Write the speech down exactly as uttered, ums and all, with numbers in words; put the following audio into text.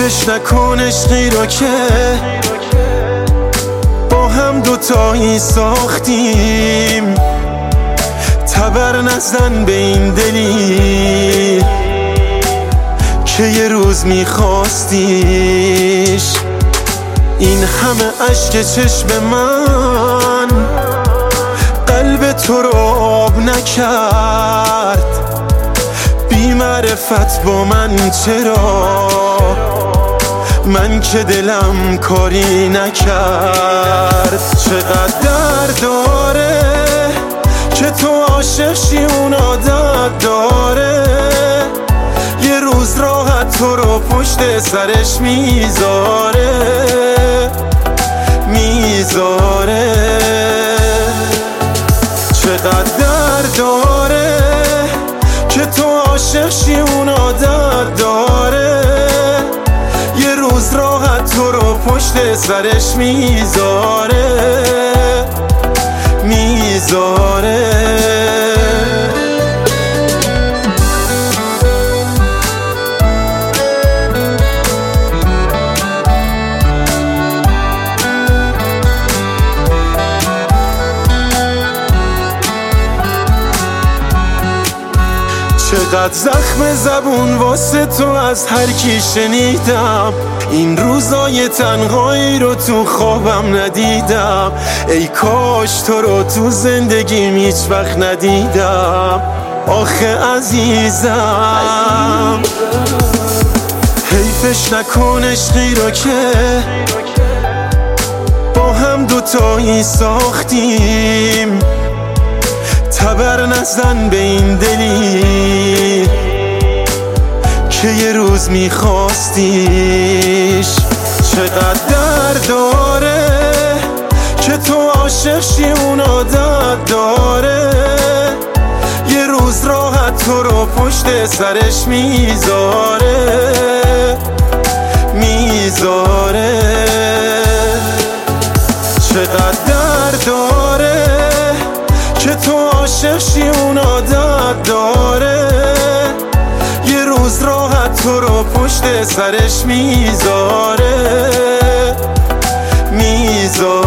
حیفش نکن عشقی رو که با هم دوتایی ساختیم. تبر نزن به این دلی که یه روز میخواستیش. این همه اشک چشم من قلب تو رو آب نکرد. بی معرفت با من چرا، من که دلم کاری نکرد. چقدر درد داره که تو عاشق شی اون عادت داره. یه روز راحت تو رو پشت سرش میذاره میذاره. چقدر درد داره که تو عاشق شی اون عادت داره. یه روز راحت تو رو پشت سرش میذاره میذاره. چقدر زخم زبون واسه تو از هر کی شنیدم. این روزای تنهایی رو تو خوابم ندیدم. ای کاش تو رو تو زندگیم هیچ وقت ندیدم. آخه عزیزم حیفش نکن عشقی رو که با هم دوتایی ساختیم. تبر نزن به این دلی که یه روز میخواستیش. چقدر درد داره که تو عاشق شی اون عادت داره. یه روز راحت تو رو پشت سرش میذاره میذاره. چقدر درد داره که تو عاشق شی اون عادت داره. یه روز راحت تو رو پشت سرش میذاره میذاره.